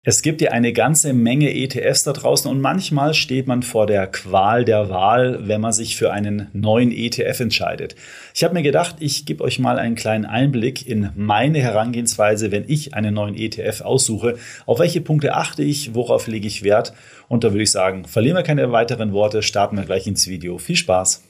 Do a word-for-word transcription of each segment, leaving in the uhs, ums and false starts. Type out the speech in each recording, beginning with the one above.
Es gibt ja eine ganze Menge E T Fs da draußen und manchmal steht man vor der Qual der Wahl, wenn man sich für einen neuen E T F entscheidet. Ich habe mir gedacht, ich gebe euch mal einen kleinen Einblick in meine Herangehensweise, wenn ich einen neuen E T F aussuche. Auf welche Punkte achte ich, worauf lege ich Wert? Und da würde ich sagen, verlieren wir keine weiteren Worte, starten wir gleich ins Video. Viel Spaß!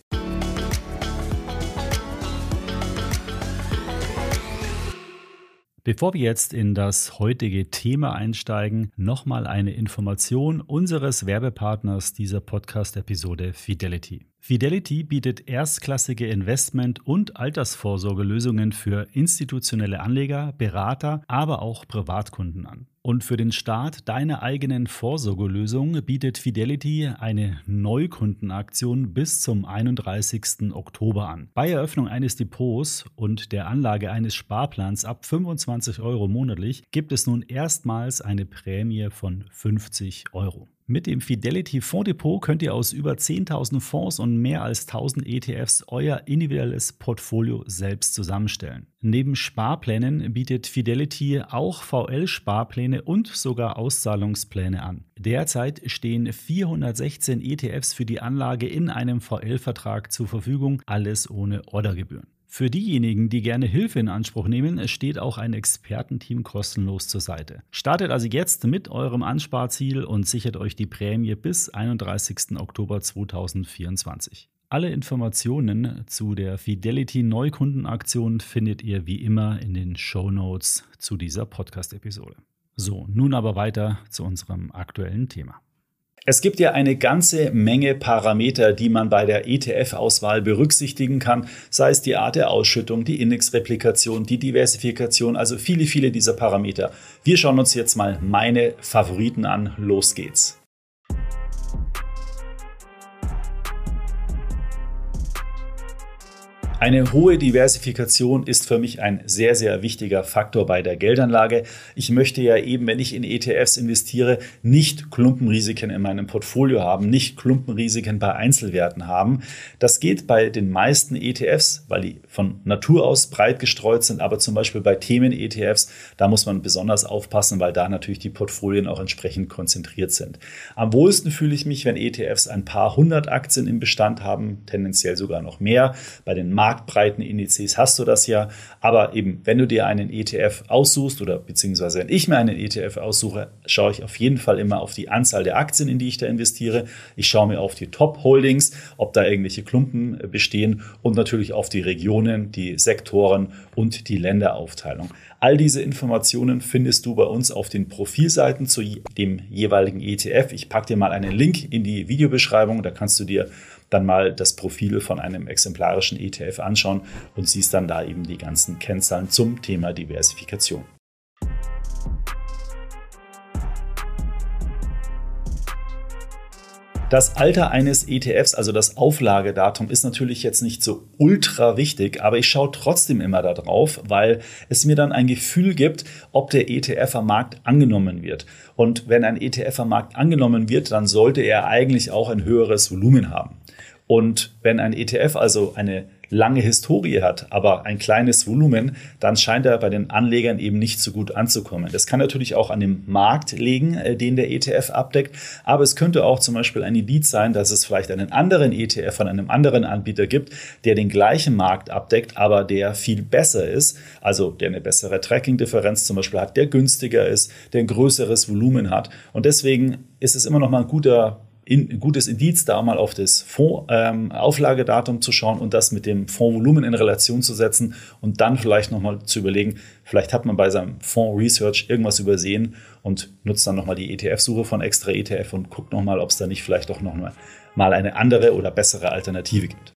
Bevor wir jetzt in das heutige Thema einsteigen, nochmal eine Information unseres Werbepartners dieser Podcast-Episode Fidelity. Fidelity bietet erstklassige Investment- und Altersvorsorgelösungen für institutionelle Anleger, Berater, aber auch Privatkunden an. Und für den Start deiner eigenen Vorsorgelösung bietet Fidelity eine Neukundenaktion bis zum einunddreißigsten Oktober an. Bei Eröffnung eines Depots und der Anlage eines Sparplans ab fünfundzwanzig Euro monatlich gibt es nun erstmals eine Prämie von fünfzig Euro. Mit dem Fidelity Fonddepot könnt ihr aus über zehntausend Fonds und mehr als tausend E T Fs euer individuelles Portfolio selbst zusammenstellen. Neben Sparplänen bietet Fidelity auch V L-Sparpläne und sogar Auszahlungspläne an. Derzeit stehen vierhundertsechzehn E T Fs für die Anlage in einem V L-Vertrag zur Verfügung, alles ohne Ordergebühren. Für diejenigen, die gerne Hilfe in Anspruch nehmen, steht auch ein Expertenteam kostenlos zur Seite. Startet also jetzt mit eurem Ansparziel und sichert euch die Prämie bis einunddreißigsten Oktober zweitausendvierundzwanzig. Alle Informationen zu der Fidelity Neukundenaktion findet ihr wie immer in den Shownotes zu dieser Podcast-Episode. So, nun aber weiter zu unserem aktuellen Thema. Es gibt ja eine ganze Menge Parameter, die man bei der E T F-Auswahl berücksichtigen kann, sei es die Art der Ausschüttung, die Indexreplikation, die Diversifikation, also viele, viele dieser Parameter. Wir schauen uns jetzt mal meine Favoriten an. Los geht's! Eine hohe Diversifikation ist für mich ein sehr, sehr wichtiger Faktor bei der Geldanlage. Ich möchte ja eben, wenn ich in E T Fs investiere, nicht Klumpenrisiken in meinem Portfolio haben, nicht Klumpenrisiken bei Einzelwerten haben. Das geht bei den meisten E T Fs, weil die von Natur aus breit gestreut sind, aber zum Beispiel bei Themen-E T Fs, da muss man besonders aufpassen, weil da natürlich die Portfolien auch entsprechend konzentriert sind. Am wohlsten fühle ich mich, wenn E T Fs ein paar hundert Aktien im Bestand haben, tendenziell sogar noch mehr. Bei den marktbreiten Indizes hast du das ja, aber eben, wenn du dir einen E T F aussuchst oder beziehungsweise wenn ich mir einen E T F aussuche, schaue ich auf jeden Fall immer auf die Anzahl der Aktien, in die ich da investiere. Ich schaue mir auf die Top-Holdings, ob da irgendwelche Klumpen bestehen und natürlich auf die Regionen, die Sektoren und die Länderaufteilung. All diese Informationen findest du bei uns auf den Profilseiten zu dem jeweiligen E T F. Ich packe dir mal einen Link in die Videobeschreibung, da kannst du dir dann mal das Profil von einem exemplarischen E T F anschauen und siehst dann da eben die ganzen Kennzahlen zum Thema Diversifikation. Das Alter eines E T Fs, also das Auflagedatum, ist natürlich jetzt nicht so ultra wichtig, aber ich schaue trotzdem immer da drauf, weil es mir dann ein Gefühl gibt, ob der E T F am Markt angenommen wird. Und wenn ein E T F am Markt angenommen wird, dann sollte er eigentlich auch ein höheres Volumen haben. Und wenn ein E T F also eine lange Historie hat, aber ein kleines Volumen, dann scheint er bei den Anlegern eben nicht so gut anzukommen. Das kann natürlich auch an dem Markt liegen, den der E T F abdeckt, aber es könnte auch zum Beispiel ein Indiz sein, dass es vielleicht einen anderen E T F von einem anderen Anbieter gibt, der den gleichen Markt abdeckt, aber der viel besser ist, also der eine bessere Tracking-Differenz zum Beispiel hat, der günstiger ist, der ein größeres Volumen hat. Und deswegen ist es immer noch mal ein guter ein gutes Indiz, da mal auf das Fondsauflagedatum ähm, zu schauen und das mit dem Fondsvolumen in Relation zu setzen und dann vielleicht nochmal zu überlegen, vielleicht hat man bei seinem Fonds Research irgendwas übersehen und nutzt dann nochmal die E T F-Suche von extra E T F und guckt nochmal, ob es da nicht vielleicht doch noch mal eine andere oder bessere Alternative gibt.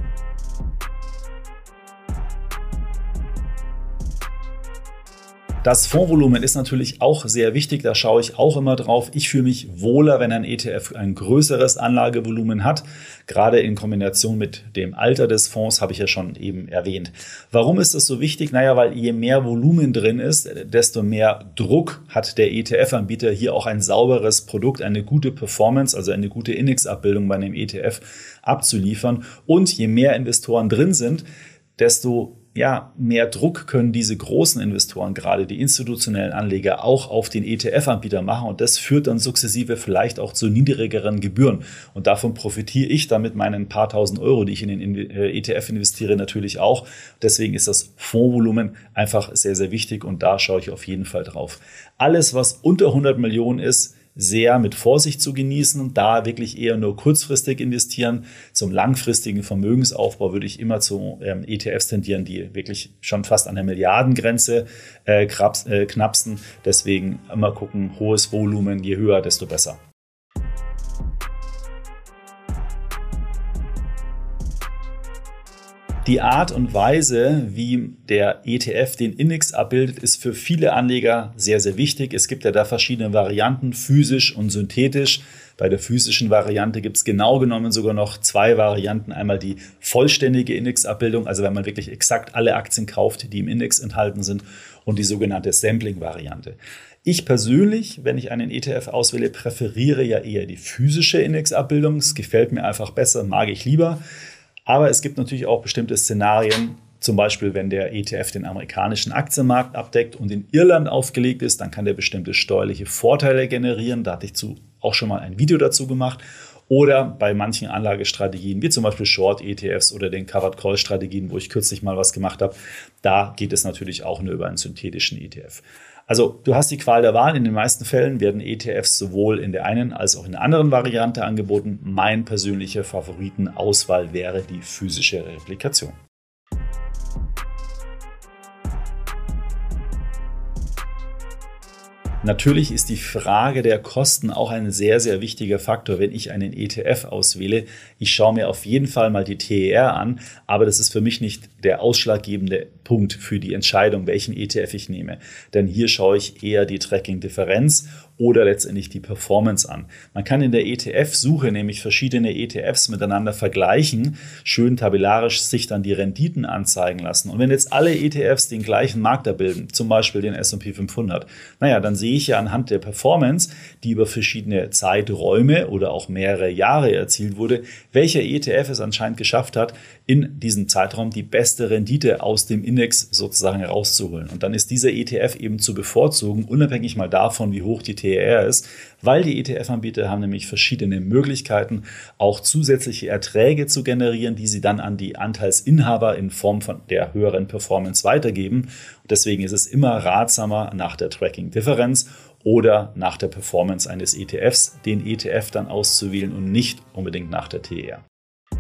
Das Fondsvolumen ist natürlich auch sehr wichtig, da schaue ich auch immer drauf. Ich fühle mich wohler, wenn ein E T F ein größeres Anlagevolumen hat, gerade in Kombination mit dem Alter des Fonds, habe ich ja schon eben erwähnt. Warum ist das so wichtig? Naja, weil je mehr Volumen drin ist, desto mehr Druck hat der E T F-Anbieter, hier auch ein sauberes Produkt, eine gute Performance, also eine gute Indexabbildung bei einem E T F abzuliefern. Und je mehr Investoren drin sind, desto ja, mehr Druck können diese großen Investoren, gerade die institutionellen Anleger, auch auf den E T F-Anbieter machen. Und das führt dann sukzessive vielleicht auch zu niedrigeren Gebühren. Und davon profitiere ich dann mit meinen paar tausend Euro, die ich in den E T F investiere, natürlich auch. Deswegen ist das Fondsvolumen einfach sehr, sehr wichtig und da schaue ich auf jeden Fall drauf. Alles, was unter hundert Millionen ist, sehr mit Vorsicht zu genießen und da wirklich eher nur kurzfristig investieren. Zum langfristigen Vermögensaufbau würde ich immer zu ähm, E T Fs tendieren, die wirklich schon fast an der Milliardengrenze äh, kraps, äh, knapsen. Deswegen immer gucken, hohes Volumen, je höher, desto besser. Die Art und Weise, wie der E T F den Index abbildet, ist für viele Anleger sehr, sehr wichtig. Es gibt ja da verschiedene Varianten, physisch und synthetisch. Bei der physischen Variante gibt es genau genommen sogar noch zwei Varianten. Einmal die vollständige Indexabbildung, also wenn man wirklich exakt alle Aktien kauft, die im Index enthalten sind, und die sogenannte Sampling-Variante. Ich persönlich, wenn ich einen E T F auswähle, präferiere ja eher die physische Indexabbildung. Es gefällt mir einfach besser, mag ich lieber. Aber es gibt natürlich auch bestimmte Szenarien, zum Beispiel wenn der E T F den amerikanischen Aktienmarkt abdeckt und in Irland aufgelegt ist, dann kann der bestimmte steuerliche Vorteile generieren. Da hatte ich zu, auch schon mal ein Video dazu gemacht. Oder bei manchen Anlagestrategien, wie zum Beispiel Short-E T Fs oder den Covered-Call-Strategien, wo ich kürzlich mal was gemacht habe, da geht es natürlich auch nur über einen synthetischen E T F. Also du hast die Qual der Wahl. In den meisten Fällen werden E T Fs sowohl in der einen als auch in der anderen Variante angeboten. Mein persönlicher Favoritenauswahl wäre die physische Replikation. Natürlich ist die Frage der Kosten auch ein sehr, sehr wichtiger Faktor, wenn ich einen E T F auswähle. Ich schaue mir auf jeden Fall mal die T E R an, aber das ist für mich nicht der ausschlaggebende Punkt für die Entscheidung, welchen E T F ich nehme. Denn hier schaue ich eher die Tracking-Differenz oder letztendlich die Performance an. Man kann in der E T F-Suche nämlich verschiedene E T Fs miteinander vergleichen, schön tabellarisch sich dann die Renditen anzeigen lassen. Und wenn jetzt alle E T Fs den gleichen Markt abbilden, zum Beispiel den S und P fünfhundert, naja, dann sehe ich ja anhand der Performance, die über verschiedene Zeiträume oder auch mehrere Jahre erzielt wurde, welcher E T F es anscheinend geschafft hat, in diesem Zeitraum die beste Rendite aus dem Index sozusagen herauszuholen. Und dann ist dieser E T F eben zu bevorzugen, unabhängig mal davon, wie hoch die T E R ist, weil die E T F-Anbieter haben nämlich verschiedene Möglichkeiten, auch zusätzliche Erträge zu generieren, die sie dann an die Anteilsinhaber in Form von der höheren Performance weitergeben. Und deswegen ist es immer ratsamer, nach der Tracking-Differenz oder nach der Performance eines E T Fs den E T F dann auszuwählen und nicht unbedingt nach der T E R.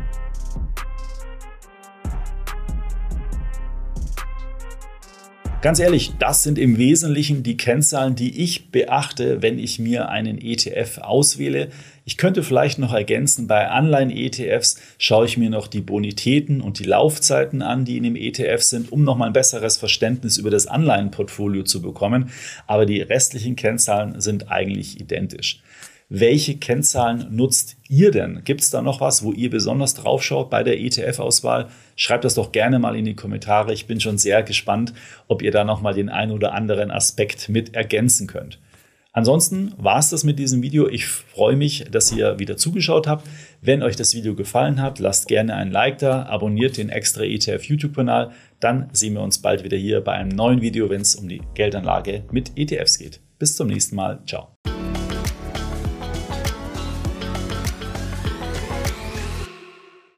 Ganz ehrlich, das sind im Wesentlichen die Kennzahlen, die ich beachte, wenn ich mir einen E T F auswähle. Ich könnte vielleicht noch ergänzen, bei Anleihen-E T Fs schaue ich mir noch die Bonitäten und die Laufzeiten an, die in dem E T F sind, um nochmal ein besseres Verständnis über das Anleihenportfolio zu bekommen. Aber die restlichen Kennzahlen sind eigentlich identisch. Welche Kennzahlen nutzt ihr denn? Gibt es da noch was, wo ihr besonders drauf schaut bei der E T F-Auswahl? Schreibt das doch gerne mal in die Kommentare. Ich bin schon sehr gespannt, ob ihr da nochmal den einen oder anderen Aspekt mit ergänzen könnt. Ansonsten war es das mit diesem Video. Ich freue mich, dass ihr wieder zugeschaut habt. Wenn euch das Video gefallen hat, lasst gerne ein Like da, abonniert den Extra E T F YouTube-Kanal. Dann sehen wir uns bald wieder hier bei einem neuen Video, wenn es um die Geldanlage mit E T Fs geht. Bis zum nächsten Mal. Ciao.